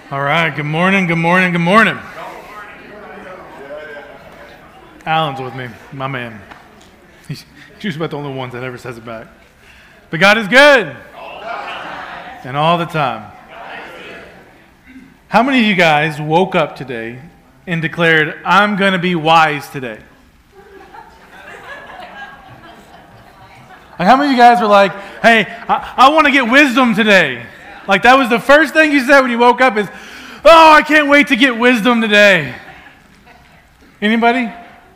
All right, good morning, good morning, good morning. Alan's with me, my man. He's just about the only one that ever says it back. But God is good. And all the time. How many of you guys woke up today and declared, I'm going to be wise today? Like, how many of you guys were like, hey, I want to get wisdom today? Like, that was the first thing you said when you woke up is, oh, I can't wait to get wisdom today. Anybody?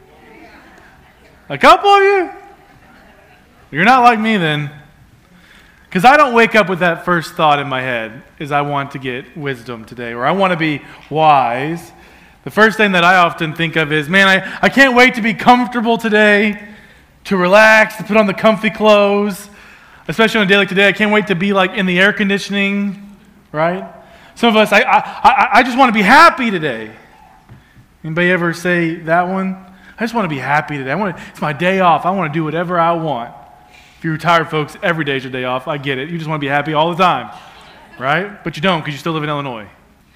A couple of you? You're not like me then. Because I don't wake up with that first thought in my head, is I want to get wisdom today, or I want to be wise. The first thing that I often think of is, man, I can't wait to be comfortable today, to relax, to put on the comfy clothes. Especially on a day like today, I can't wait to be like in the air conditioning, right? Some of us, I just want to be happy today. Anybody ever say that one? I just want to be happy today. It's my day off. I want to do whatever I want. If you're retired folks, every day is your day off. I get it. You just want to be happy all the time, right? But you don't because you still live in Illinois.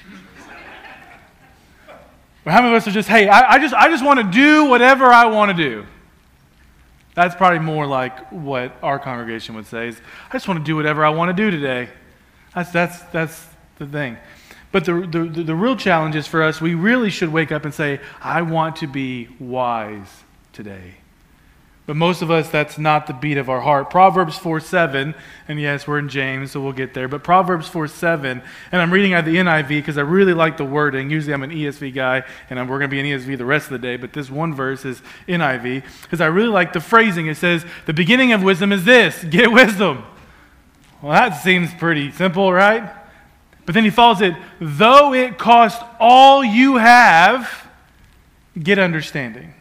But how many of us are just, hey, I just want to do whatever I want to do? That's probably more like what our congregation would say is, I just want to do whatever I want to do today. That's the thing. But the real challenge is for us, we really should wake up and say, I want to be wise today. But most of us, that's not the beat of our heart. Proverbs 4:7, and yes, we're in James, so we'll get there. But Proverbs 4:7, and I'm reading out of the NIV because I really like the wording. Usually I'm an ESV guy, and we're going to be in ESV the rest of the day. But this one verse is NIV because I really like the phrasing. It says, the beginning of wisdom is this, get wisdom. Well, that seems pretty simple, right? But then he follows it, though it cost all you have, get understanding.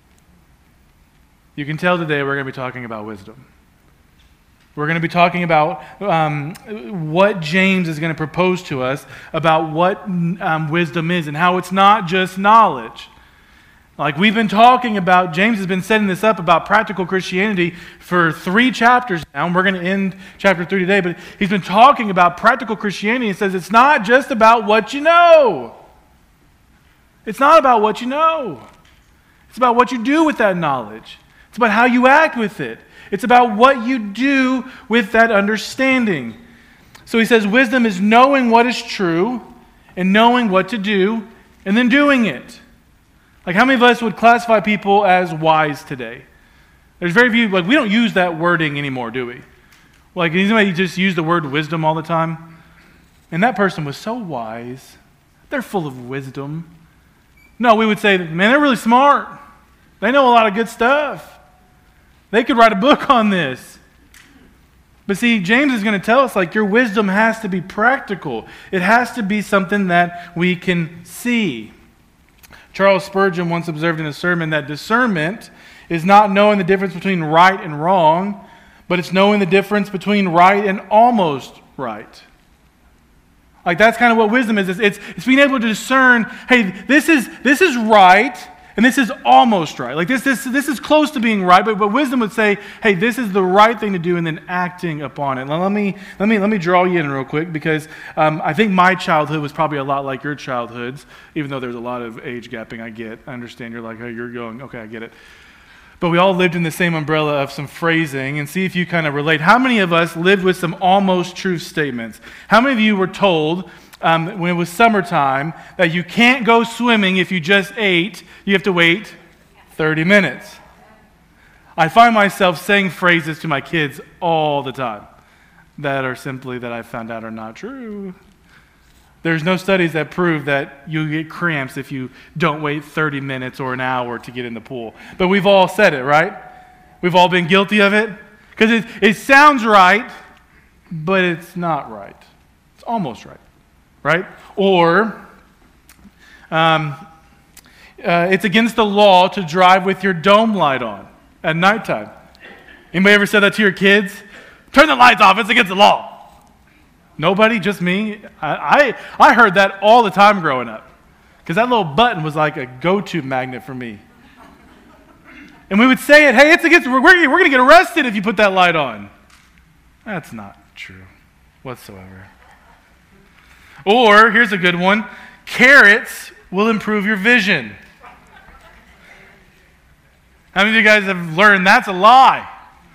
You can tell today we're going to be talking about wisdom. We're going to be talking about what James is going to propose to us about what wisdom is and how it's not just knowledge. Like we've been talking about, James has been setting this up about practical Christianity for 3 chapters now, and we're going to end chapter 3 today, but he's been talking about practical Christianity and says it's not just about what you know. It's not about what you know. It's about what you do with that knowledge. It's about how you act with it. It's about what you do with that understanding. So he says wisdom is knowing what is true and knowing what to do and then doing it. Like how many of us would classify people as wise today? There's very few, like we don't use that wording anymore, do we? Like anybody just use the word wisdom all the time? And that person was so wise. They're full of wisdom. No, we would say, man, they're really smart. They know a lot of good stuff. They could write a book on this. But see, James is going to tell us, like, your wisdom has to be practical. It has to be something that we can see. Charles Spurgeon once observed in a sermon that discernment is not knowing the difference between right and wrong, but it's knowing the difference between right and almost right. Like, that's kind of what wisdom is. It's being able to discern, hey, this is right, and this is almost right. Like this is close to being right, but wisdom would say, hey, this is the right thing to do, and then acting upon it. Now, let me draw you in real quick because I think my childhood was probably a lot like your childhoods, even though there's a lot of age gapping. I understand. You're like, hey, you're going, okay, I get it. But we all lived in the same umbrella of some phrasing, and see if you kind of relate. How many of us lived with some almost truth statements? How many of you were told when it was summertime that you can't go swimming if you just ate, you have to wait 30 minutes? I find myself saying phrases to my kids all the time that are simply that I found out are not true. There's no studies that prove that you get cramps if you don't wait 30 minutes or an hour to get in the pool. But we've all said it, right? We've all been guilty of it. Because it sounds right, but it's not right. It's almost right. Right? Or it's against the law to drive with your dome light on at nighttime. Anybody ever said that to your kids? Turn the lights off, it's against the law. Nobody? Just me? I heard that all the time growing up. Because that little button was like a go-to magnet for me. And we would say it, hey, it's against, we're going to get arrested if you put that light on. That's not true whatsoever. Or, here's a good one, carrots will improve your vision. How many of you guys have learned that's a lie?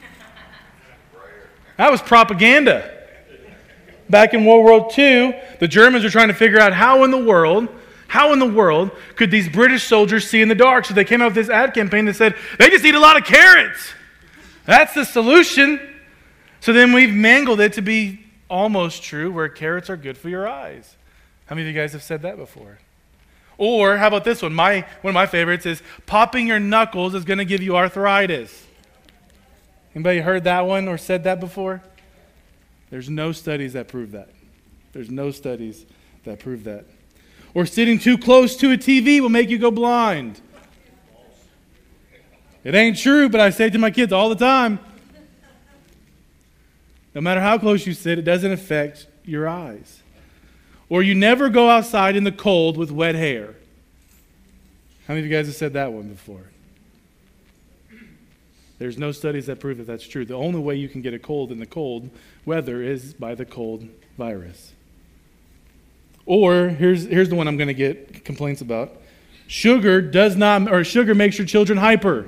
That was propaganda. Back in World War II, the Germans were trying to figure out how in the world could these British soldiers see in the dark? So they came out with this ad campaign that said, they just eat a lot of carrots. That's the solution. So then we've mangled it to be almost true, where carrots are good for your eyes. How many of you guys have said that before? Or how about this one? One of my favorites is popping your knuckles is going to give you arthritis. Anybody heard that one or said that before? There's no studies that prove that. There's no studies that prove that. Or sitting too close to a TV will make you go blind. It ain't true, but I say it to my kids all the time. No matter how close you sit, it doesn't affect your eyes. Or you never go outside in the cold with wet hair. How many of you guys have said that one before? There's no studies that prove that that's true. The only way you can get a cold in the cold weather is by the cold virus. Or here's the one I'm going to get complaints about. Sugar makes your children hyper.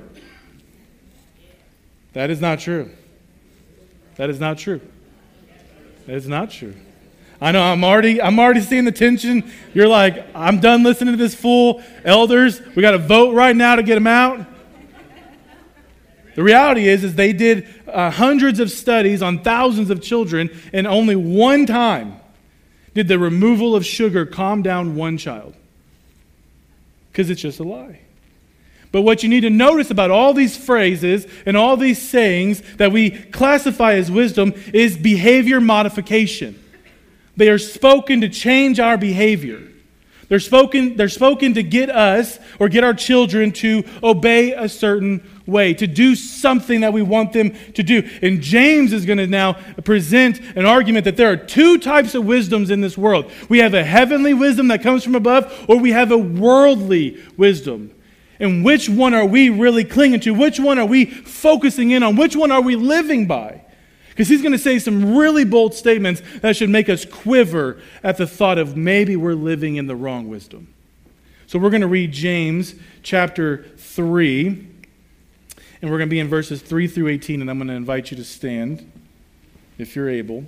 That is not true. That is not true. That is not true. I know I'm already seeing the tension. You're like, I'm done listening to this fool. Elders, we got to vote right now to get him out. The reality is they did hundreds of studies on thousands of children, and only one time did the removal of sugar calm down one child. Because it's just a lie. But what you need to notice about all these phrases and all these sayings that we classify as wisdom is behavior modification. They are spoken to change our behavior. They're spoken to get us or get our children to obey a certain way, to do something that we want them to do. And James is going to now present an argument that there are two types of wisdoms in this world. We have a heavenly wisdom that comes from above, or we have a worldly wisdom. And which one are we really clinging to? Which one are we focusing in on? Which one are we living by? Because he's going to say some really bold statements that should make us quiver at the thought of maybe we're living in the wrong wisdom. So we're going to read James chapter 3, and we're going to be in verses 3 through 18, and I'm going to invite you to stand if you're able.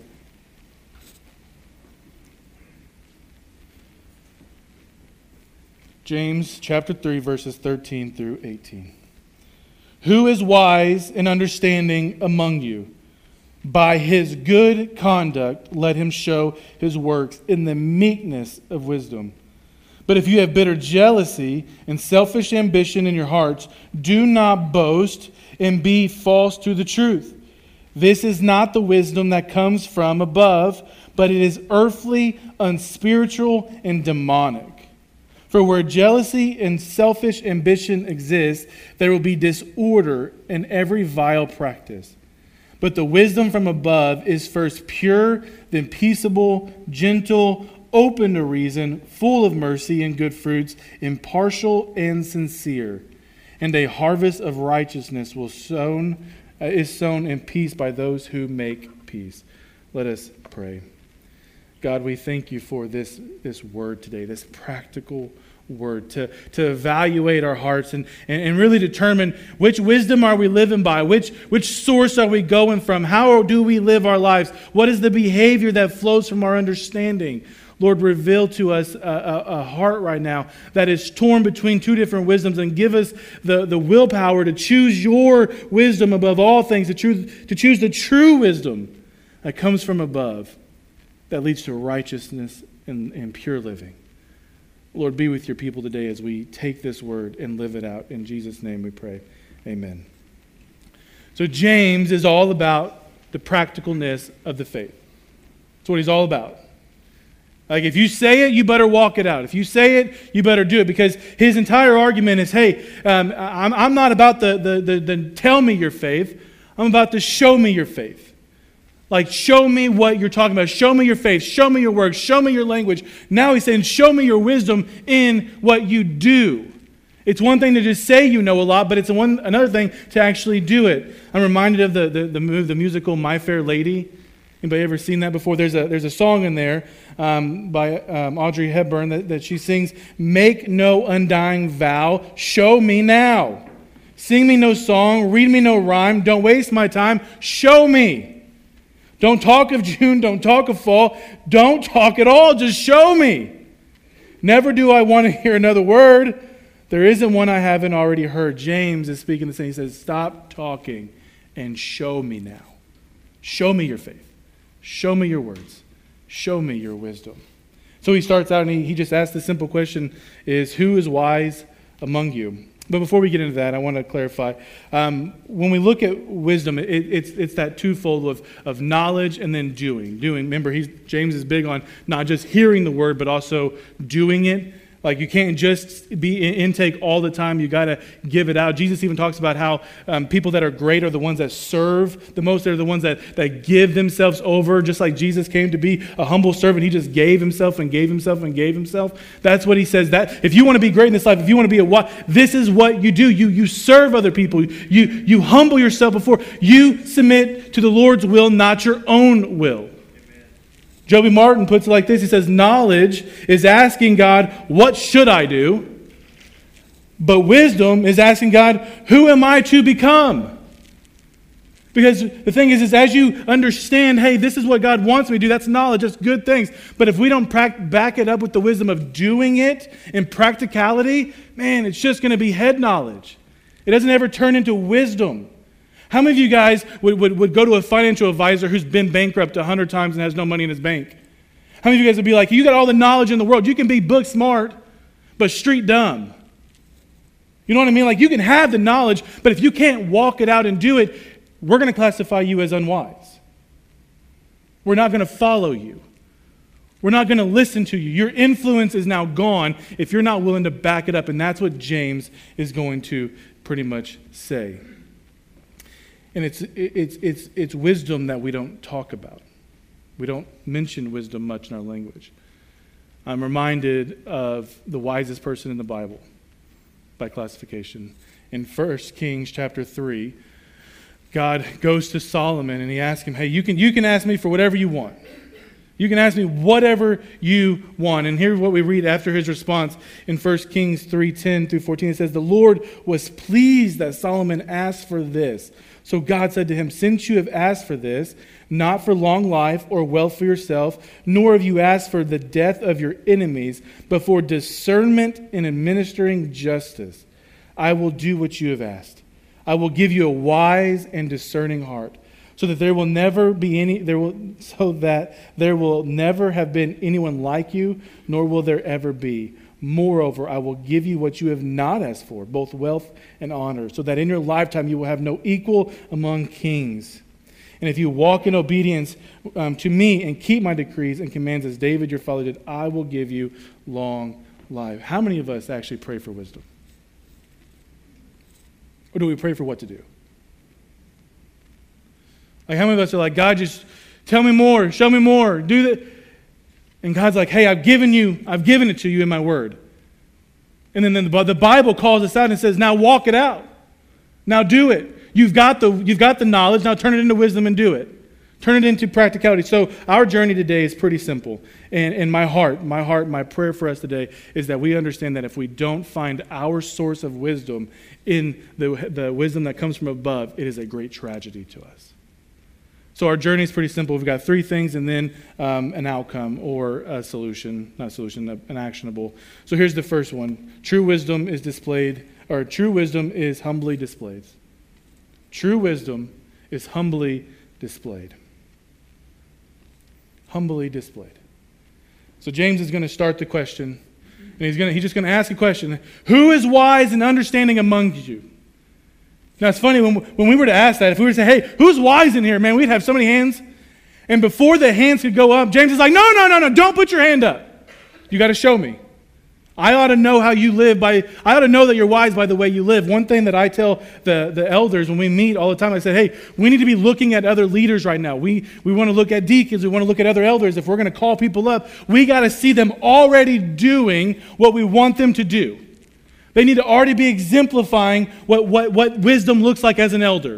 James chapter 3, verses 13 through 18. Who is wise and understanding among you? By his good conduct, let him show his works in the meekness of wisdom. But if you have bitter jealousy and selfish ambition in your hearts, do not boast and be false to the truth. This is not the wisdom that comes from above, but it is earthly, unspiritual, and demonic. For where jealousy and selfish ambition exist, there will be disorder in every vile practice. But the wisdom from above is first pure, then peaceable, gentle, open to reason, full of mercy and good fruits, impartial and sincere. And a harvest of righteousness is sown in peace by those who make peace. Let us pray. God, we thank you for this word today, this practical word, to evaluate our hearts and really determine which wisdom are we living by, which source are we going from, how do we live our lives, what is the behavior that flows from our understanding. Lord, reveal to us a heart right now that is torn between two different wisdoms, and give us the willpower to choose your wisdom above all things, to choose the true wisdom that comes from above, that leads to righteousness and pure living. Lord, be with your people today as we take this word and live it out. In Jesus' name we pray. Amen. So James is all about the practicalness of the faith. That's what he's all about. Like, if you say it, you better walk it out. If you say it, you better do it. Because his entire argument is, hey, I'm not about the tell me your faith. I'm about to show me your faith. Like, show me what you're talking about. Show me your faith. Show me your works. Show me your language. Now he's saying, show me your wisdom in what you do. It's one thing to just say you know a lot, but it's another thing to actually do it. I'm reminded of the musical My Fair Lady. Anybody ever seen that before? There's a song in there by Audrey Hepburn that she sings, "Make no undying vow, show me now. Sing me no song, read me no rhyme, don't waste my time, show me. Don't talk of June, don't talk of fall, don't talk at all, just show me. Never do I want to hear another word. There isn't one I haven't already heard." James is speaking the same. He says, stop talking and show me now. Show me your faith. Show me your words. Show me your wisdom. So he starts out and he just asks the simple question is, who is wise among you? But before we get into that, I want to clarify. When we look at wisdom, it's that twofold of knowledge and then doing. Remember, James is big on not just hearing the word, but also doing it. Like, you can't just be in intake all the time. You got to give it out. Jesus even talks about how people that are great are the ones that serve the most. They're the ones that give themselves over, just like Jesus came to be a humble servant. He just gave himself and gave himself and gave himself. That's what he says. That if you want to be great in this life, if you want to be this is what you do. You serve other people. You humble yourself before. You submit to the Lord's will, not your own will. Joby Martin puts it like this. He says, knowledge is asking God, what should I do? But wisdom is asking God, who am I to become? Because the thing is as you understand, hey, this is what God wants me to do, that's knowledge, that's good things. But if we don't back it up with the wisdom of doing it in practicality, man, it's just going to be head knowledge. It doesn't ever turn into wisdom. How many of you guys would go to a financial advisor who's been bankrupt 100 times and has no money in his bank? How many of you guys would be like, you got all the knowledge in the world. You can be book smart, but street dumb. You know what I mean? Like, you can have the knowledge, but if you can't walk it out and do it, we're going to classify you as unwise. We're not going to follow you. We're not going to listen to you. Your influence is now gone if you're not willing to back it up. And that's what James is going to pretty much say. And it's wisdom that we don't talk about. We don't mention wisdom much in our language. I'm reminded of the wisest person in the Bible by classification. In 1 Kings chapter 3, God goes to Solomon and he asks him, hey, you can ask me for whatever you want. You can ask me whatever you want. And here's what we read after his response in 1 Kings 3:10 through 14. It says, the Lord was pleased that Solomon asked for this. So God said to him, since you have asked for this, not for long life or wealth for yourself, nor have you asked for the death of your enemies, but for discernment in administering justice, I will do what you have asked. I will give you a wise and discerning heart, so that there will never have been anyone like you, nor will there ever be. Moreover, I will give you what you have not asked for, both wealth and honor, so that in your lifetime you will have no equal among kings. And if you walk in obedience to me and keep my decrees and commands as David your father did, I will give you long life. How many of us actually pray for wisdom? Or do we pray for what to do? Like, how many of us are like, God, just tell me more, show me more, do that. And God's like, hey, I've given it to you in my word. And then the Bible calls us out and says, now walk it out. Now do it. You've got the knowledge, now turn it into wisdom and do it. Turn it into practicality. So our journey today is pretty simple. And my prayer for us today is that we understand that if we don't find our source of wisdom in the wisdom that comes from above, it is a great tragedy to us. So our journey is pretty simple. We've got three things and then an outcome or a solution, an actionable. So here's the first one. True wisdom is humbly displayed. True wisdom is humbly displayed. Humbly displayed. So James is going to start the question, and he's just going to ask a question. Who is wise and understanding among you? Now, it's funny, when we were to ask that, if we were to say, hey, who's wise in here, man, we'd have so many hands. And before the hands could go up, James is like, no, don't put your hand up. You got to show me. I ought to know how you live I ought to know that you're wise by the way you live. One thing that I tell the elders when we meet all the time, I say, hey, we need to be looking at other leaders right now. We want to look at deacons. We want to look at other elders. If we're going to call people up, we got to see them already doing what we want them to do. They need to already be exemplifying what wisdom looks like as an elder,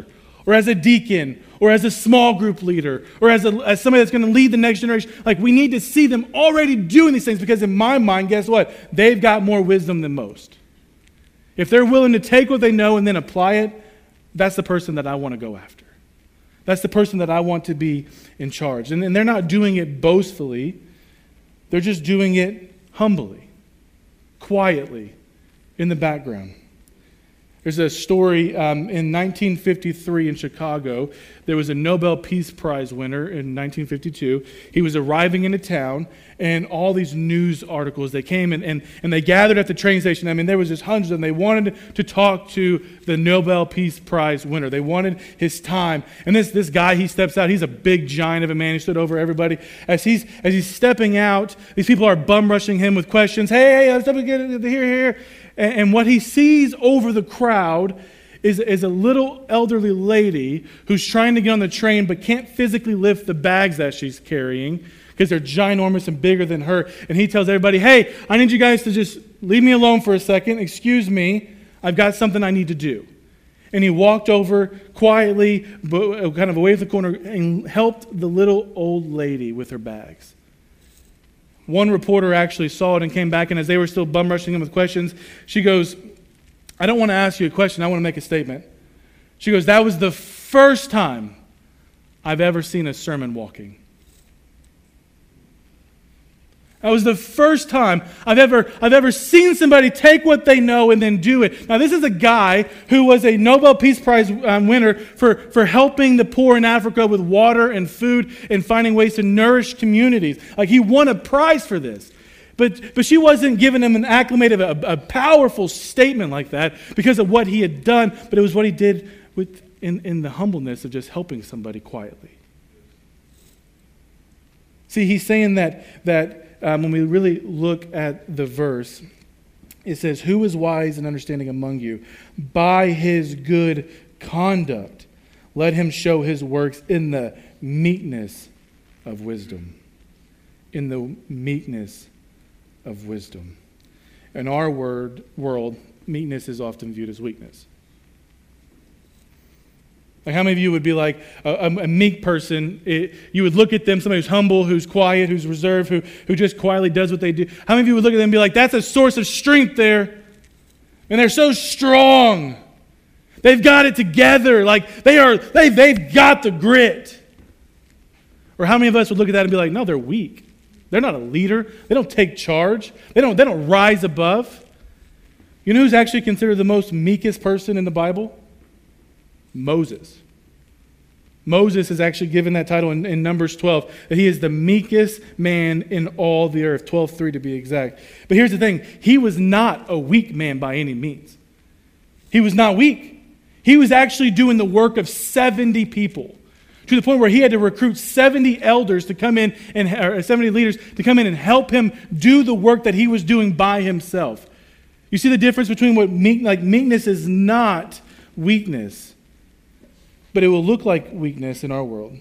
or as a deacon, or as a small group leader, or as somebody that's going to lead the next generation. Like, we need to see them already doing these things, because in my mind, guess what? They've got more wisdom than most. If they're willing to take what they know and then apply it, that's the person that I want to go after. That's the person that I want to be in charge. And they're not doing it boastfully. They're just doing it humbly, quietly, in the background. There's a story in 1953 in Chicago. There was a Nobel Peace Prize winner in 1952. He was arriving into town, and all these news articles, they came and they gathered at the train station. I mean, there was just hundreds of them. They wanted to talk to the Nobel Peace Prize winner. They wanted his time. And this guy, he steps out. He's a big giant of a man. He stood over everybody. As he's stepping out, these people are bum rushing him with questions. Hey, let's get here. And what he sees over the crowd is a little elderly lady who's trying to get on the train but can't physically lift the bags that she's carrying because they're ginormous and bigger than her. And he tells everybody, hey, I need you guys to just leave me alone for a second. Excuse me. I've got something I need to do. And he walked over quietly, kind of away from the corner, and helped the little old lady with her bags. One reporter actually saw it and came back, and as they were still bum rushing him with questions, she goes, I don't want to ask you a question, I want to make a statement. She goes, that was the first time I've ever seen a sermon walking. That was the first time I've ever seen somebody take what they know and then do it. Now, this is a guy who was a Nobel Peace Prize winner for helping the poor in Africa with water and food and finding ways to nourish communities. Like, he won a prize for this. But she wasn't giving him an acclamation of a powerful statement like that because of what he had done, but it was what he did in the humbleness of just helping somebody quietly. See, he's saying that when we really look at the verse, it says, who is wise and understanding among you? By his good conduct, let him show his works in the meekness of wisdom. In the meekness of wisdom. In our world, meekness is often viewed as weakness. Like, how many of you would be like a meek person? You would look at them, somebody who's humble, who's quiet, who's reserved, who just quietly does what they do. How many of you would look at them and be like, that's a source of strength there? And they're so strong. They've got it together. Like, they've got the grit. Or how many of us would look at that and be like, no, they're weak. They're not a leader. They don't take charge. They don't rise above. You know who's actually considered the most meekest person in the Bible? Moses. Moses is actually given that title in Numbers 12, that he is the meekest man in all the earth, 12:3 to be exact. But here's the thing, he was not a weak man by any means. He was not weak. He was actually doing the work of 70 people, to the point where he had to recruit 70 elders to come in, or 70 leaders to come in and help him do the work that he was doing by himself. You see the difference between what meekness is not weakness. But it will look like weakness in our world.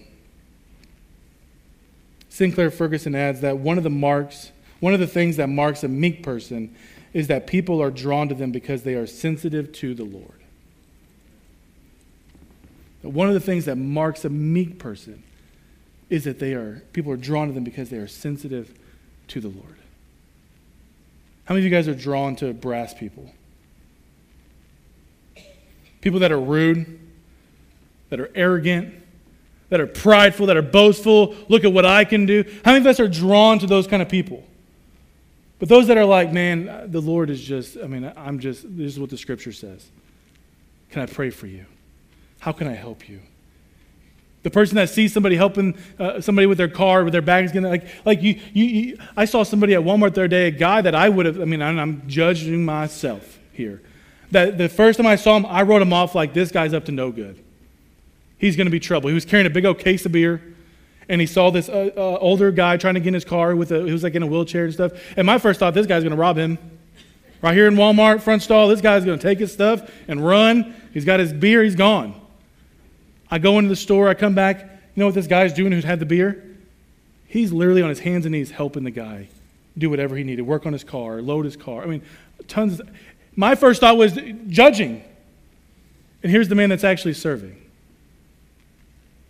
Sinclair Ferguson adds that one of the things that marks a meek person is that people are drawn to them because they are sensitive to the Lord. One of the things that marks a meek person is that people are drawn to them because they are sensitive to the Lord. How many of you guys are drawn to brass people? People that are rude, that are arrogant, that are prideful, that are boastful. Look at what I can do. How many of us are drawn to those kind of people? But those that are like, man, the Lord is this is what the Scripture says. Can I pray for you? How can I help you? The person that sees somebody helping somebody with their car, with their bags, I saw somebody at Walmart the other day, a guy that I'm judging myself here. That the first time I saw him, I wrote him off like this guy's up to no good. He's going to be trouble. He was carrying a big old case of beer, and he saw this older guy trying to get in his car he was like in a wheelchair and stuff. And my first thought, this guy's going to rob him. Right here in Walmart, front stall, this guy's going to take his stuff and run. He's got his beer, he's gone. I go into the store, I come back. You know what this guy's doing who's had the beer? He's literally on his hands and knees helping the guy do whatever he needed, work on his car, load his car. Tons. My first thought was judging. And here's the man that's actually serving.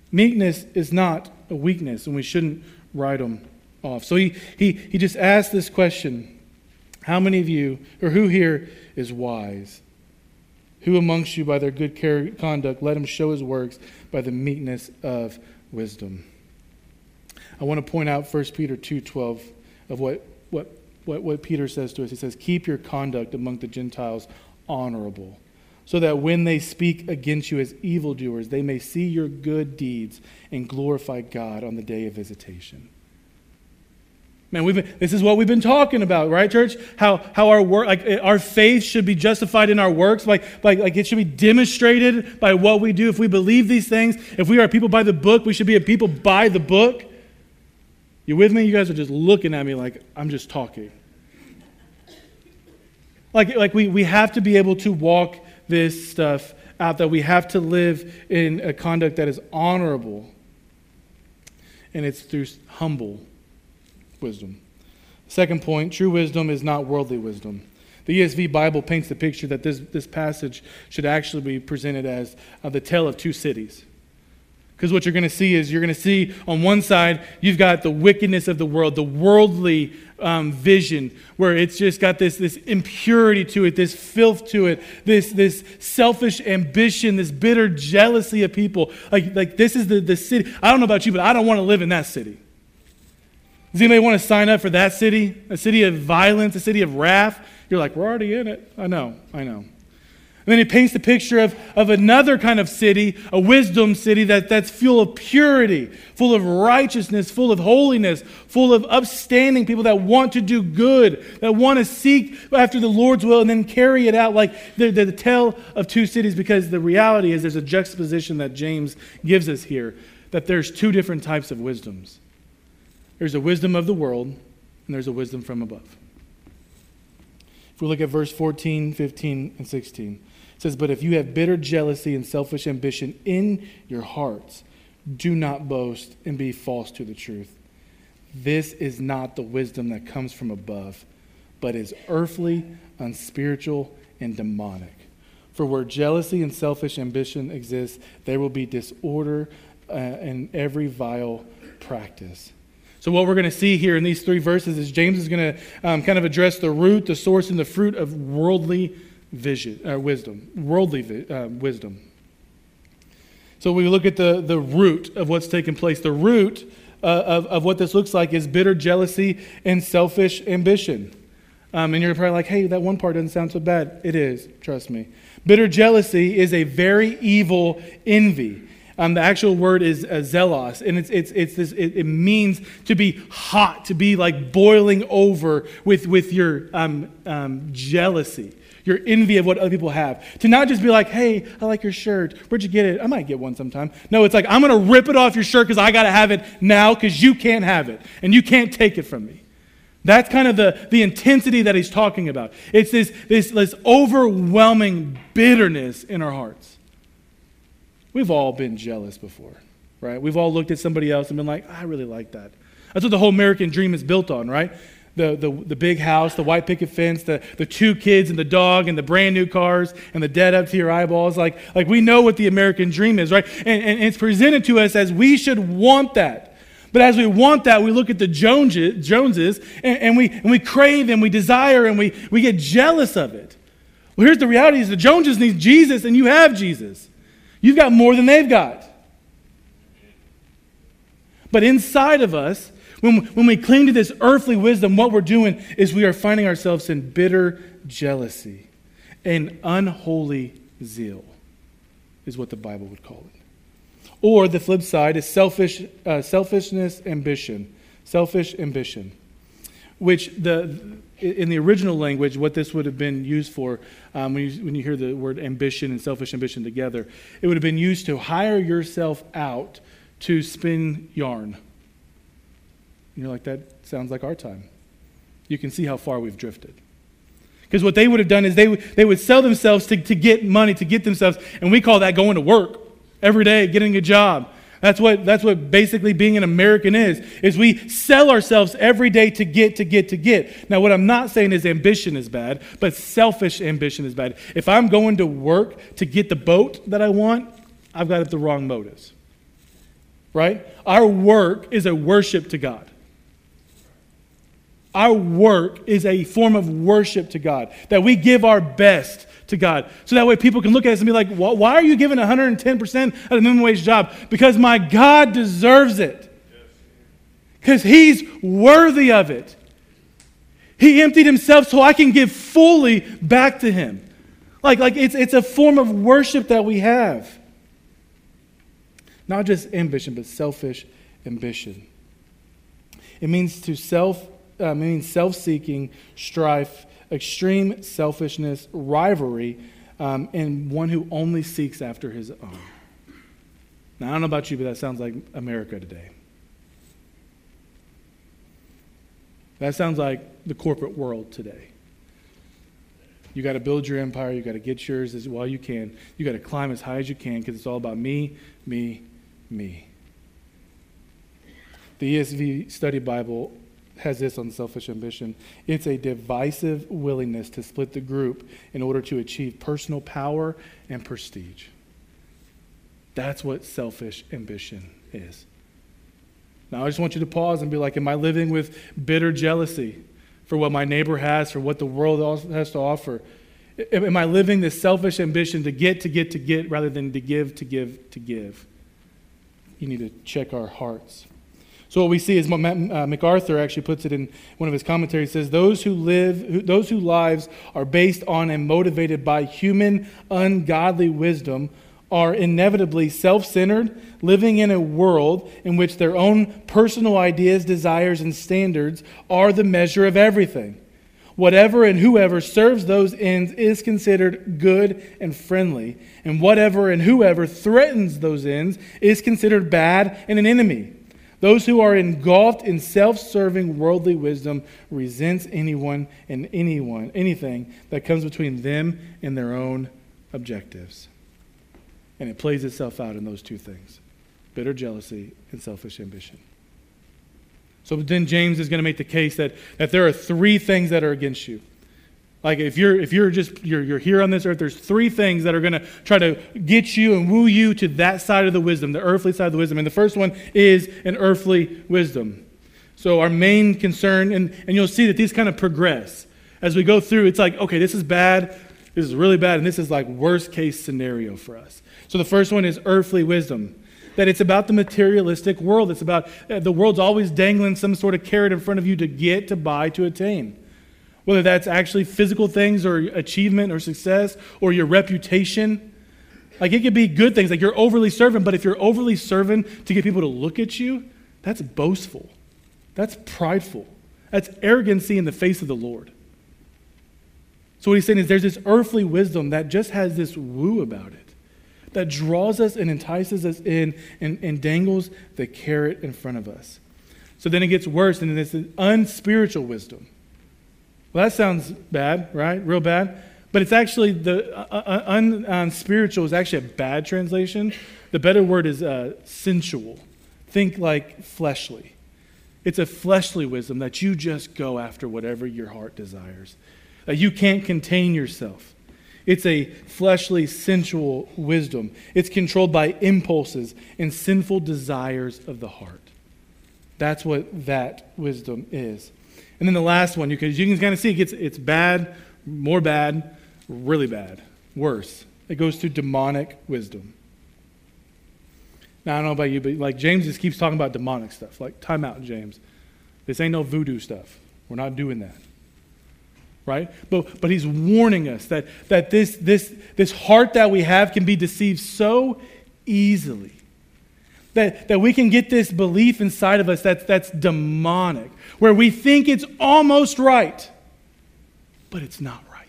Meekness is not a weakness, and we shouldn't write them off. So he just asked this question: how many of you, or who here is wise? Who amongst you by their good conduct let him show his works by the meekness of wisdom? I want to point out 1 Peter 2:12 of what Peter says to us. He says, keep your conduct among the Gentiles honorable, so that when they speak against you as evildoers, they may see your good deeds and glorify God on the day of visitation. Man, this is what we've been talking about, right, church? How our work, our faith should be justified in our works, like it should be demonstrated by what we do. If we believe these things, if we are a people by the book, we should be a people by the book. You with me? You guys are just looking at me like I'm just talking. Like we have to be able to walk this stuff out, that we have to live in a conduct that is honorable, and it's through humble wisdom. Second point, true wisdom is not worldly wisdom. The ESV Bible paints the picture that this passage should actually be presented as the tale of two cities. Because what you're going to see on one side, you've got the wickedness of the world, the worldly vision, where it's just got this impurity to it, this filth to it, this selfish ambition, this bitter jealousy of people. Like this is the city. I don't know about you, but I don't want to live in that city. Does anybody want to sign up for that city? A city of violence, a city of wrath? You're like, we're already in it. I know. And then he paints the picture of another kind of city, a wisdom city that's full of purity, full of righteousness, full of holiness, full of upstanding people that want to do good, that want to seek after the Lord's will and then carry it out. Like the tale of two cities, because the reality is there's a juxtaposition that James gives us here, that there's two different types of wisdoms. There's a wisdom of the world, and there's a wisdom from above. If we look at verse 14, 15, and 16, it says, but if you have bitter jealousy and selfish ambition in your hearts, do not boast and be false to the truth. This is not the wisdom that comes from above, but is earthly, unspiritual, and demonic. For where jealousy and selfish ambition exist, there will be disorder and every vile practice. So what we're going to see here in these three verses is James is going to kind of address the root, the source, and the fruit of worldly wisdom. Wisdom. So we look at the root of what's taking place. The root of what this looks like is bitter jealousy and selfish ambition. And you're probably like, hey, that one part doesn't sound so bad. It is, trust me. Bitter jealousy is a very evil envy. The actual word is zelos, and it means to be hot, to be like boiling over with your jealousy, your envy of what other people have. To not just be like, hey, I like your shirt. Where'd you get it? I might get one sometime. No, it's like, I'm going to rip it off your shirt because I got to have it now because you can't have it, and you can't take it from me. That's kind of the intensity that he's talking about. It's this overwhelming bitterness in our hearts. We've all been jealous before, right? We've all looked at somebody else and been like, I really like that. That's what the whole American dream is built on, right? The big house, the white picket fence, the two kids and the dog and the brand new cars and the debt up to your eyeballs. Like we know what the American dream is, right? And it's presented to us as we should want that. But as we want that, we look at the Joneses and we crave and we desire and we get jealous of it. Well, here's the reality: is the Joneses need Jesus and you have Jesus. You've got more than they've got. But inside of us, when we cling to this earthly wisdom, what we're doing is we are finding ourselves in bitter jealousy and unholy zeal, is what the Bible would call it. Or the flip side is selfishness, ambition. Selfish ambition. Which in the original language, what this would have been used for, when you hear the word ambition and selfish ambition together, it would have been used to hire yourself out to spin yarn. And you're like, that sounds like our time. You can see how far we've drifted. Because what they would have done is they would sell themselves to get money, to get themselves, and we call that going to work every day, getting a job. That's what basically being an American is we sell ourselves every day to get. Now, what I'm not saying is ambition is bad, but selfish ambition is bad. If I'm going to work to get the boat that I want, I've got the wrong motives. right? Our work is a worship to God. Our work is a form of worship to God, that we give our best to God. So that way people can look at us and be like, why are you giving 110% of the minimum wage job? Because my God deserves it. Because He's worthy of it. He emptied Himself so I can give fully back to Him. Like it's a form of worship that we have. Not just ambition, but selfish ambition. It means self-seeking, strife, extreme selfishness, rivalry, and one who only seeks after his own. Now, I don't know about you, but that sounds like America today. That sounds like the corporate world today. You got to build your empire. You got to get yours as well you can. You got to climb as high as you can because it's all about me, me, me. The ESV Study Bible has this on selfish ambition. It's a divisive willingness to split the group in order to achieve personal power and prestige. That's what selfish ambition is. Now, I just want you to pause and be like, am I living with bitter jealousy for what my neighbor has, for what the world has to offer? Am I living this selfish ambition to get, rather than to give? You need to check our hearts. So what we see is MacArthur actually puts it in one of his commentaries. Says those whose lives are based on and motivated by human ungodly wisdom are inevitably self-centered, living in a world in which their own personal ideas, desires, and standards are the measure of everything. Whatever and whoever serves those ends is considered good and friendly, and whatever and whoever threatens those ends is considered bad and an enemy. Those who are engulfed in self-serving worldly wisdom resents anything that comes between them and their own objectives. And it plays itself out in those two things: bitter jealousy and selfish ambition. So then James is going to make the case that there are three things that are against you. Like if you're here on this earth, there's three things that are going to try to get you and woo you to that side of the wisdom, the earthly side of the wisdom. And the first one is an earthly wisdom. So our main concern, and you'll see that these kind of progress. As we go through, it's like, okay, this is bad, this is really bad, and this is like worst case scenario for us. So the first one is earthly wisdom. That it's about the materialistic world. It's about the world's always dangling some sort of carrot in front of you to get, to buy, to attain. Whether that's actually physical things or achievement or success or your reputation. Like it could be good things, like you're overly serving, but if you're overly serving to get people to look at you, that's boastful. That's prideful. That's arrogancy in the face of the Lord. So what he's saying is there's this earthly wisdom that just has this woo about it, that draws us and entices us in and dangles the carrot in front of us. So then it gets worse, and it's an unspiritual wisdom. Well, that sounds bad, right? Real bad. But it's actually, the unspiritual is actually a bad translation. The better word is sensual. Think like fleshly. It's a fleshly wisdom that you just go after whatever your heart desires. That you can't contain yourself. It's a fleshly, sensual wisdom. It's controlled by impulses and sinful desires of the heart. That's what that wisdom is. And then the last one, because you can kind of see it's bad, more bad, really bad, worse. It goes to demonic wisdom. Now, I don't know about you, but like James just keeps talking about demonic stuff. Like, time out, James. This ain't no voodoo stuff. We're not doing that. Right? But he's warning us that this heart that we have can be deceived so easily. That we can get this belief inside of us that's demonic, where we think it's almost right, but it's not right.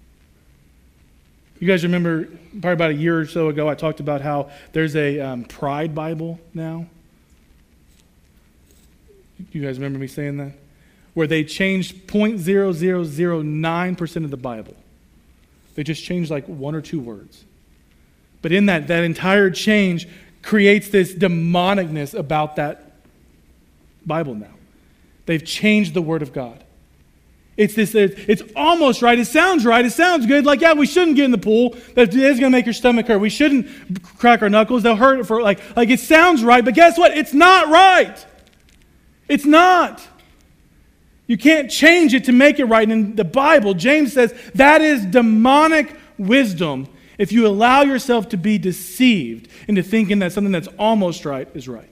You guys remember, probably about a year or so ago, I talked about how there's a Pride Bible now. You guys remember me saying that? Where they changed 0.0009% of the Bible. They just changed like one or two words. But in that entire change creates this demonicness about that Bible now. They've changed the Word of God. It's almost right. It sounds right. It sounds good. Like, yeah, we shouldn't get in the pool. That is going to make your stomach hurt. We shouldn't crack our knuckles. They'll hurt for like it sounds right. But guess what? It's not right. It's not. You can't change it to make it right. And in the Bible, James says that is demonic wisdom if you allow yourself to be deceived into thinking that something that's almost right is right.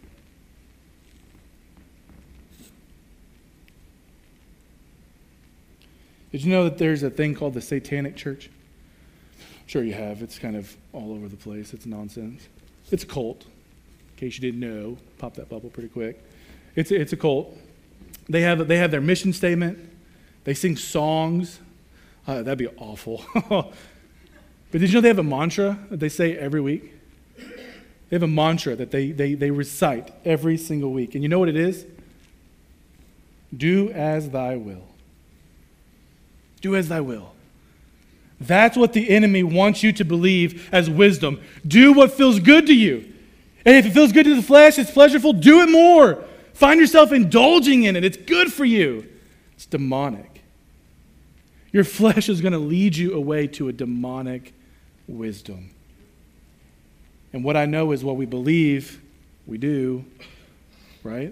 Did you know that there's a thing called the Satanic Church? I'm sure you have. It's kind of all over the place. It's nonsense. It's a cult. In case you didn't know, pop that bubble pretty quick. It's a cult. They have their mission statement. They sing songs. That'd be awful. But did you know they have a mantra that they say every week? They have a mantra that they recite every single week. And you know what it is? Do as thy will. Do as thy will. That's what the enemy wants you to believe as wisdom. Do what feels good to you. And if it feels good to the flesh, it's pleasurable, do it more. Find yourself indulging in it. It's good for you. It's demonic. Your flesh is going to lead you away to a demonic wisdom. And what I know is what we believe, we do, right?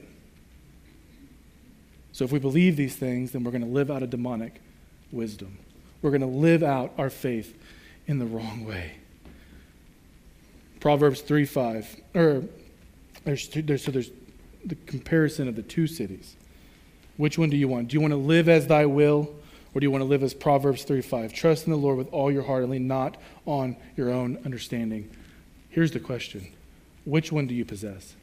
So if we believe these things, then we're going to live out a demonic wisdom. We're going to live out our faith in the wrong way. Proverbs 3:5. There's the comparison of the two cities. Which one do you want? Do you want to live as thy will, or do you want to live as Proverbs 3:5? Trust in the Lord with all your heart and lean not on your own understanding. Here's the question. Which one do you possess?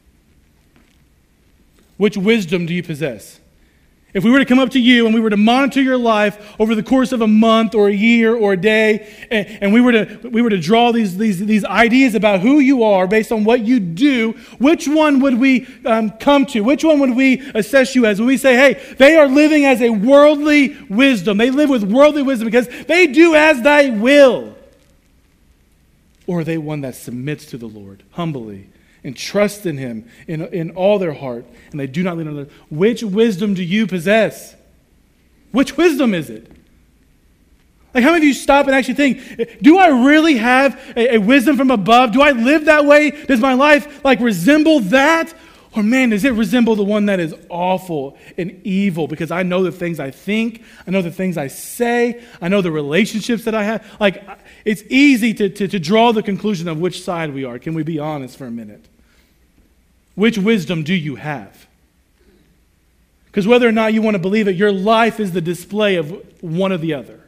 Which wisdom do you possess? If we were to come up to you and we were to monitor your life over the course of a month or a year or a day, and we were to draw these ideas about who you are based on what you do, which one would we come to? Which one would we assess you as? Would we say, hey, they are living as a worldly wisdom. They live with worldly wisdom because they do as thy will. Or are they one that submits to the Lord humbly and trust in him in all their heart, and they do not lean on their... Which wisdom do you possess? Which wisdom is it? Like, how many of you stop and actually think, do I really have a wisdom from above? Do I live that way? Does my life resemble that? Or man, does it resemble the one that is awful and evil? Because I know the things I think, I know the things I say, I know the relationships that I have. It's easy to draw the conclusion of which side we are. Can we be honest for a minute? Which wisdom do you have? Because whether or not you want to believe it, your life is the display of one or the other.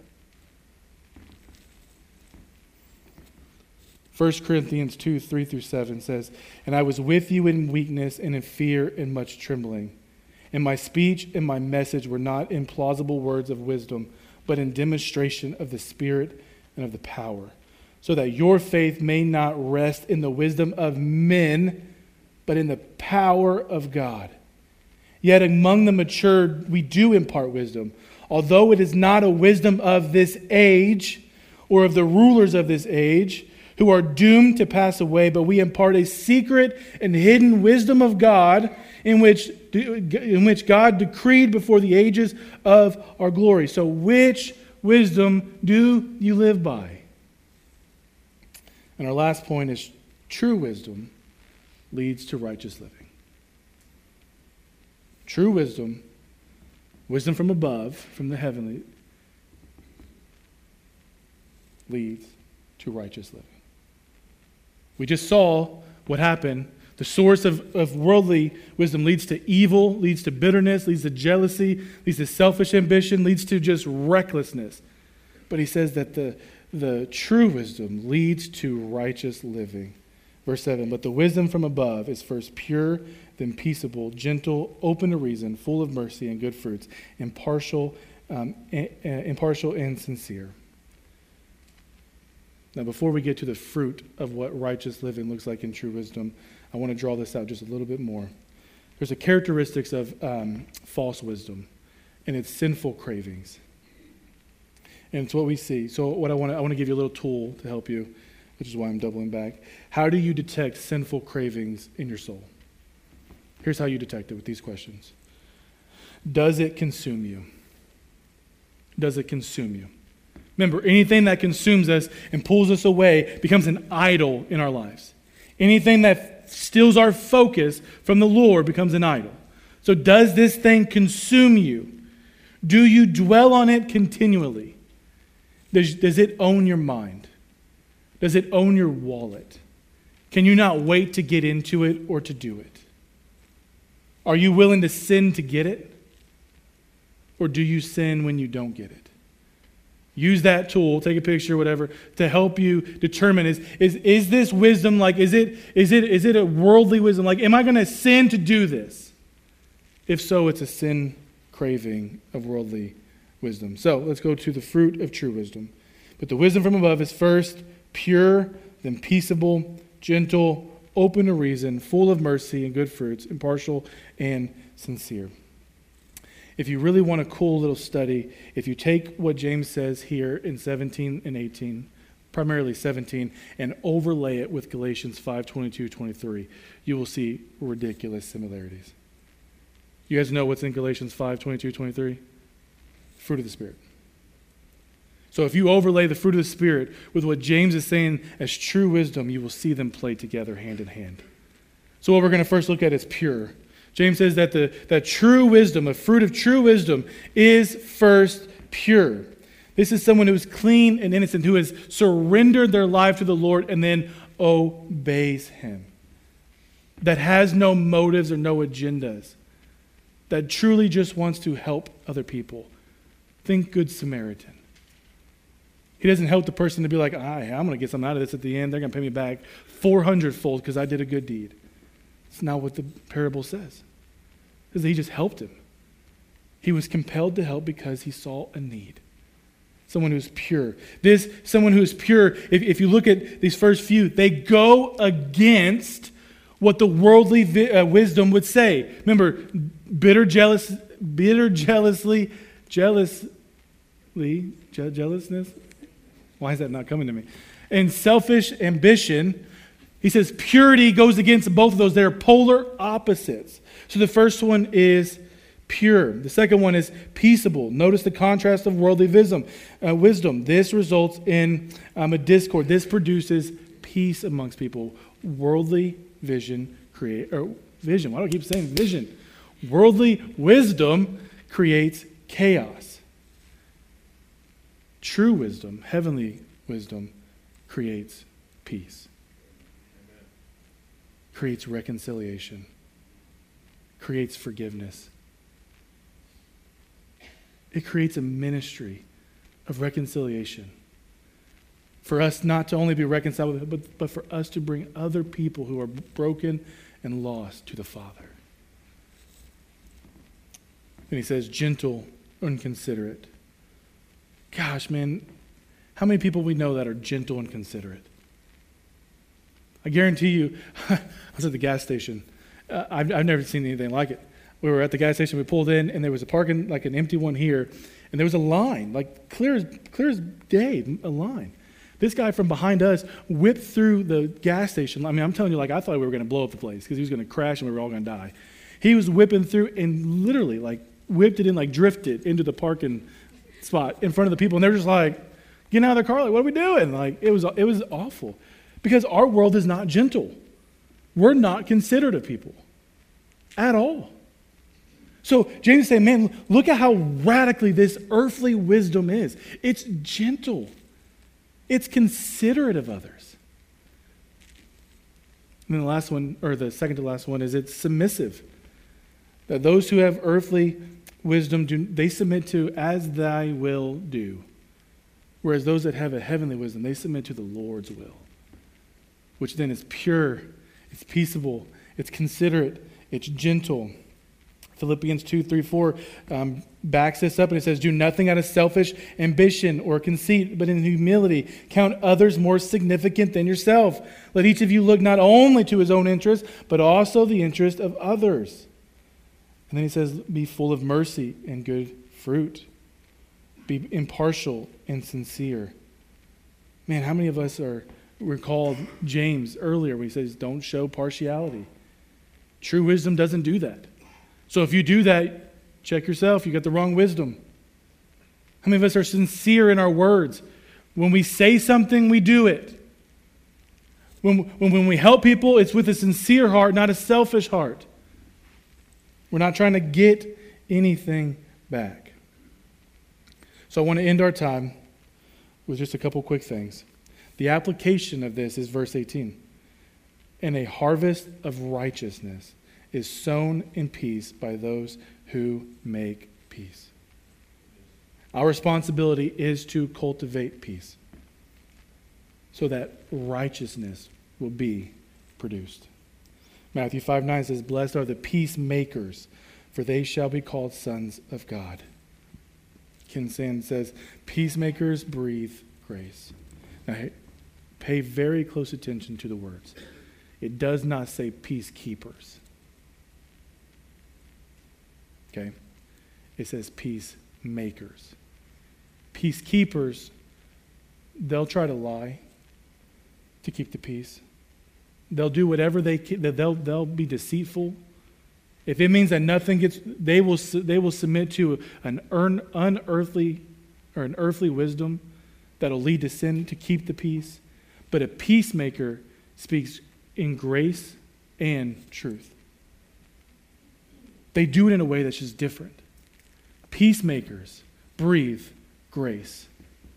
1 Corinthians 2:3-7 says, "And I was with you in weakness and in fear and much trembling. And my speech and my message were not in plausible words of wisdom, but in demonstration of the Spirit and of the power, so that your faith may not rest in the wisdom of men, but in the power of God. Yet among the mature we do impart wisdom, although it is not a wisdom of this age or of the rulers of this age, who are doomed to pass away, but we impart a secret and hidden wisdom of God in which God decreed before the ages of our glory." So which wisdom do you live by? And our last point is true wisdom leads to righteous living. True wisdom, wisdom from above, from the heavenly, leads to righteous living. We just saw what happened. The source of worldly wisdom leads to evil, leads to bitterness, leads to jealousy, leads to selfish ambition, leads to just recklessness. But he says that the true wisdom leads to righteous living. Verse 7, "But the wisdom from above is first pure, then peaceable, gentle, open to reason, full of mercy and good fruits, impartial and sincere." Now, before we get to the fruit of what righteous living looks like in true wisdom, I want to draw this out just a little bit more. There's a characteristics of false wisdom, and it's sinful cravings. And it's what we see. So what I want to give you a little tool to help you, which is why I'm doubling back. How do you detect sinful cravings in your soul? Here's how you detect it with these questions. Does it consume you? does it consume you? Remember, anything that consumes us and pulls us away becomes an idol in our lives. Anything that steals our focus from the Lord becomes an idol. So does this thing consume you? Do you dwell on it continually? Does it own your mind? Does it own your wallet? Can you not wait to get into it or to do it? Are you willing to sin to get it? Or do you sin when you don't get it? Use that tool, take a picture, whatever, to help you determine, is this wisdom like, is it a worldly wisdom? Like, am I going to sin to do this? If so, it's a sin craving of worldly wisdom. So let's go to the fruit of true wisdom. But the wisdom from above is first pure, then peaceable, gentle, open to reason, full of mercy and good fruits, impartial and sincere. If you really want a cool little study, if you take what James says here in 17 and 18, primarily 17, and overlay it with Galatians 5:22-23, you will see ridiculous similarities. You guys know what's in Galatians 5:22-23? Fruit of the Spirit. So if you overlay the fruit of the Spirit with what James is saying as true wisdom, you will see them play together hand in hand. So what we're going to first look at is pure. James says that that true wisdom, a fruit of true wisdom, is first pure. This is someone who is clean and innocent, who has surrendered their life to the Lord and then obeys Him. That has no motives or no agendas. That truly just wants to help other people. Think Good Samaritan. He doesn't help the person to be like, I'm going to get something out of this at the end. They're going to pay me back 400-fold because I did a good deed. It's not what the parable says. It says that he just helped him. He was compelled to help because he saw a need. Someone who's pure. Someone who is pure, if you look at these first few, they go against what the worldly wisdom would say. Remember, jealousness. Why is that not coming to me? And selfish ambition. He says purity goes against both of those. They're polar opposites. So the first one is pure. The second one is peaceable. Notice the contrast of worldly wisdom. This results in a discord. This produces peace amongst people. Worldly vision vision. Why do I keep saying vision? Worldly wisdom creates chaos. True wisdom, heavenly wisdom, creates peace. Creates reconciliation. Creates forgiveness. It creates a ministry of reconciliation. For us not to only be reconciled with Him, but for us to bring other people who are broken and lost to the Father. And he says, gentle and considerate. Gosh, man, how many people we know that are gentle and considerate? I guarantee you, I was at the gas station. I've never seen anything like it. We were at the gas station, we pulled in, and there was a parking, like an empty one here, and there was a line, like clear as day, a line. This guy from behind us whipped through the gas station. I mean, I'm telling you, like, I thought we were going to blow up the place because he was going to crash and we were all going to die. He was whipping through and literally, like, whipped it in, like, drifted into the parking spot in front of the people, and they're just like, getting out of their car, like, what are we doing? Like, it was awful because our world is not gentle. We're not considerate of people at all. So James is saying, man, look at how radically this earthly wisdom is. It's gentle. It's considerate of others. And then the last one, or the second to last one, is it's submissive. That those who have earthly wisdom, they submit to as thy will do. Whereas those that have a heavenly wisdom, they submit to the Lord's will. Which then is pure, it's peaceable, it's considerate, it's gentle. Philippians 2:3-4 backs this up and it says, do nothing out of selfish ambition or conceit, but in humility count others more significant than yourself. Let each of you look not only to his own interest, but also the interest of others. And then he says, be full of mercy and good fruit. Be impartial and sincere. Man, how many of us recalled James earlier when he says, don't show partiality. True wisdom doesn't do that. So if you do that, check yourself. You got the wrong wisdom. How many of us are sincere in our words? When we say something, we do it. When we help people, it's with a sincere heart, not a selfish heart. We're not trying to get anything back. So I want to end our time with just a couple quick things. The application of this is verse 18. And a harvest of righteousness is sown in peace by those who make peace. Our responsibility is to cultivate peace so that righteousness will be produced. Matthew 5:9 says, "Blessed are the peacemakers, for they shall be called sons of God." Ken Sand says, "Peacemakers breathe grace." Now, pay very close attention to the words. It does not say peacekeepers. Okay? It says peacemakers. Peacekeepers, they'll try to lie to keep the peace. They'll do whatever they can. They'll be deceitful. If it means that nothing gets, they will submit to an unearthly or an earthly wisdom that'll lead to sin to keep the peace. But a peacemaker speaks in grace and truth. They do it in a way that's just different. Peacemakers breathe grace.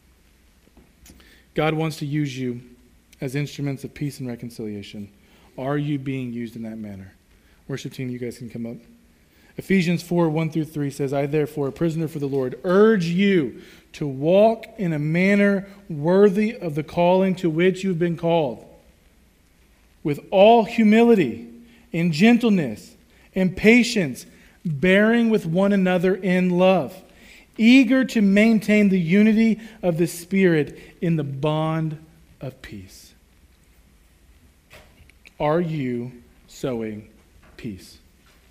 God wants to use you as instruments of peace and reconciliation. Are you being used in that manner? Worship team, you guys can come up. Ephesians 4:1-3 says, "I therefore, a prisoner for the Lord, urge you to walk in a manner worthy of the calling to which you've been called, with all humility and gentleness and patience, bearing with one another in love, eager to maintain the unity of the Spirit in the bond of peace." Are you sowing peace?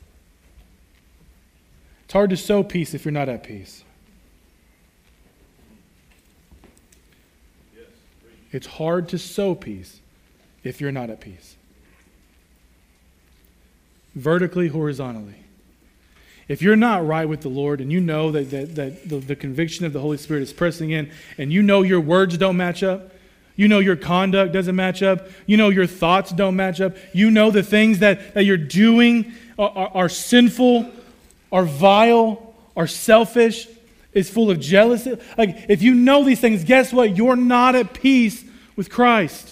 It's hard to sow peace if you're not at peace. It's hard to sow peace if you're not at peace. Vertically, horizontally. If you're not right with the Lord and you know that the conviction of the Holy Spirit is pressing in and you know your words don't match up, you know your conduct doesn't match up, you know your thoughts don't match up, you know the things that you're doing are sinful, are vile, are selfish, is full of jealousy. Like, if you know these things, guess what? You're not at peace with Christ.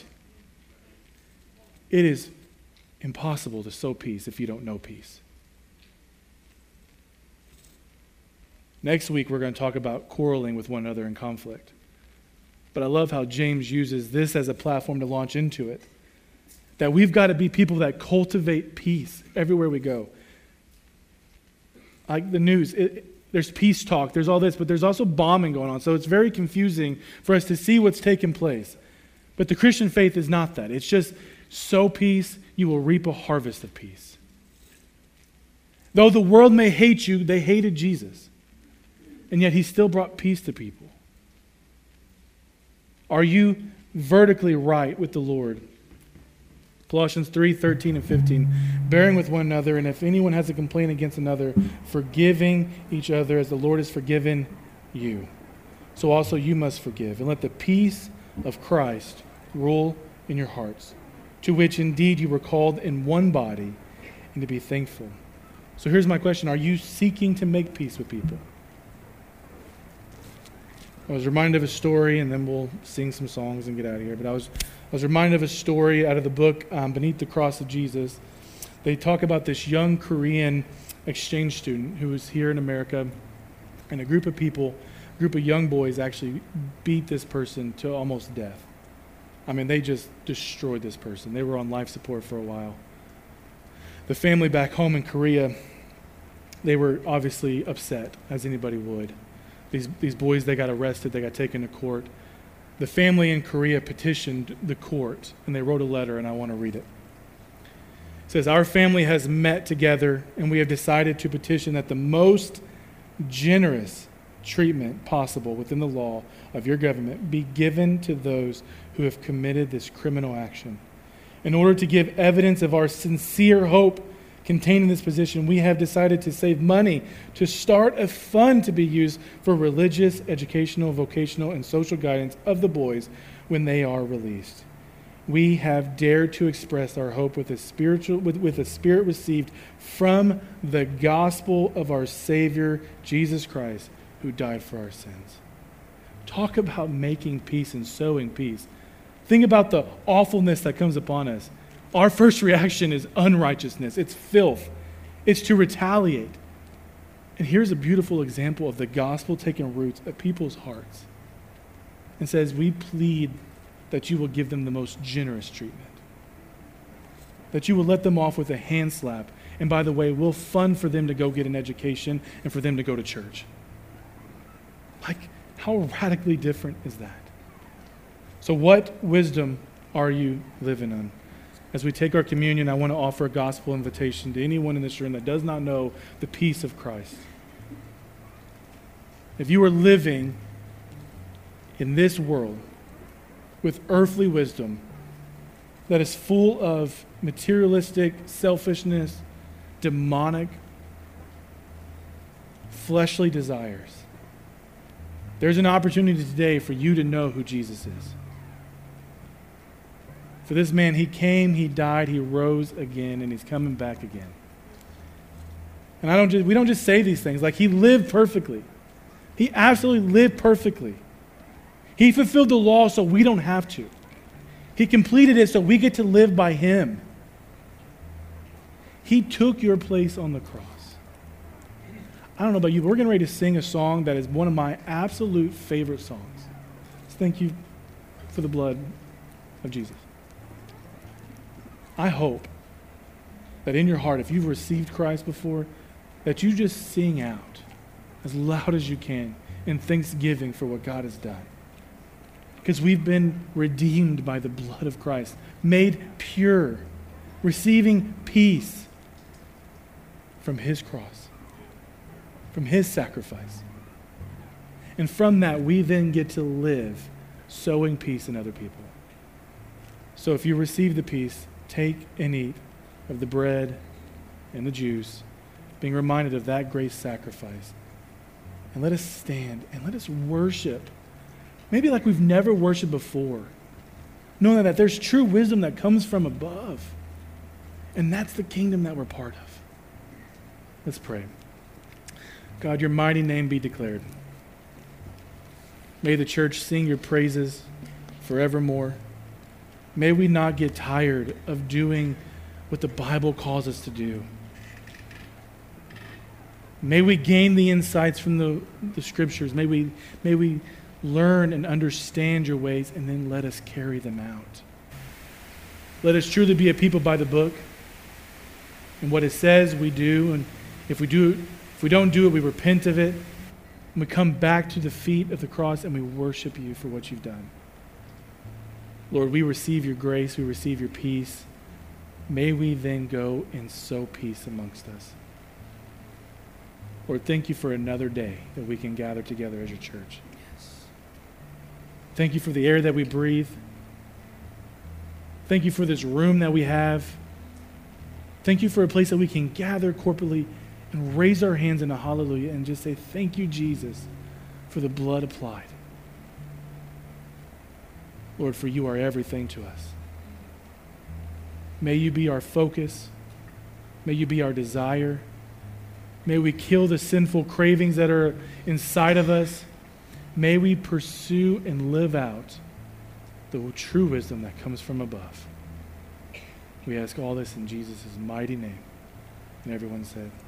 It is impossible to sow peace if you don't know peace. Next week, we're going to talk about quarreling with one another in conflict. But I love how James uses this as a platform to launch into it. That we've got to be people that cultivate peace everywhere we go. Like the news, there's peace talk, there's all this, but there's also bombing going on. So it's very confusing for us to see what's taking place. But the Christian faith is not that. It's just sow peace, you will reap a harvest of peace. Though the world may hate you, they hated Jesus. And yet he still brought peace to people. Are you vertically right with the Lord? Colossians 3:13-15, bearing with one another, and if anyone has a complaint against another, forgiving each other as the Lord has forgiven you. So also you must forgive, and let the peace of Christ rule in your hearts, to which indeed you were called in one body, and to be thankful. So here's my question. Are you seeking to make peace with people? I was reminded of a story, and then we'll sing some songs and get out of here. But I was reminded of a story out of the book Beneath the Cross of Jesus. They talk about this young Korean exchange student who was here in America, and a group of young boys actually beat this person to almost death. I mean, they just destroyed this person. They were on life support for a while. The family back home in Korea, they were obviously upset, as anybody would. These boys, they got arrested, they got taken to court. The family in Korea petitioned the court, and they wrote a letter, and I want to read it. It says, "Our family has met together, and we have decided to petition that the most generous treatment possible within the law of your government be given to those who have committed this criminal action, in order to give evidence of our sincere hope contained in this position, we have decided to save money to start a fund to be used for religious, educational, vocational, and social guidance of the boys when they are released. We have dared to express our hope with a spirit received from the gospel of our Savior, Jesus Christ, who died for our sins. Talk about making peace and sowing peace. Think about the awfulness that comes upon us. Our first reaction is unrighteousness. It's filth. It's to retaliate. And here's a beautiful example of the gospel taking roots at people's hearts. And says, we plead that you will give them the most generous treatment. That you will let them off with a hand slap. And by the way, we'll fund for them to go get an education and for them to go to church. Like, how radically different is that? So what wisdom are you living on? As we take our communion, I want to offer a gospel invitation to anyone in this room that does not know the peace of Christ. If you are living in this world with earthly wisdom that is full of materialistic selfishness, demonic, fleshly desires, there's an opportunity today for you to know who Jesus is. For this man, he came, he died, he rose again, and he's coming back again. And we don't just say these things. Like, he lived perfectly. He absolutely lived perfectly. He fulfilled the law so we don't have to. He completed it so we get to live by him. He took your place on the cross. I don't know about you, but we're getting ready to sing a song that is one of my absolute favorite songs. So thank you for the blood of Jesus. I hope that in your heart, if you've received Christ before, that you just sing out as loud as you can in thanksgiving for what God has done. Because we've been redeemed by the blood of Christ, made pure, receiving peace from his cross, from his sacrifice. And from that, we then get to live sowing peace in other people. So if you receive the peace, take and eat of the bread and the juice, being reminded of that great sacrifice. And let us stand and let us worship, maybe like we've never worshiped before, knowing that there's true wisdom that comes from above. And that's the kingdom that we're part of. Let's pray. God, your mighty name be declared. May the church sing your praises forevermore. May we not get tired of doing what the Bible calls us to do. May we gain the insights from the scriptures. May we learn and understand your ways, and then let us carry them out. Let us truly be a people by the book. And what it says, we do. And if we don't do it, we repent of it. And we come back to the feet of the cross and we worship you for what you've done. Lord, we receive your grace, we receive your peace. May we then go and sow peace amongst us. Lord, thank you for another day that we can gather together as your church. Yes. Thank you for the air that we breathe. Thank you for this room that we have. Thank you for a place that we can gather corporately and raise our hands in a hallelujah and just say, thank you, Jesus, for the blood applied. Lord, for you are everything to us. May you be our focus. May you be our desire. May we kill the sinful cravings that are inside of us. May we pursue and live out the true wisdom that comes from above. We ask all this in Jesus' mighty name. And everyone said,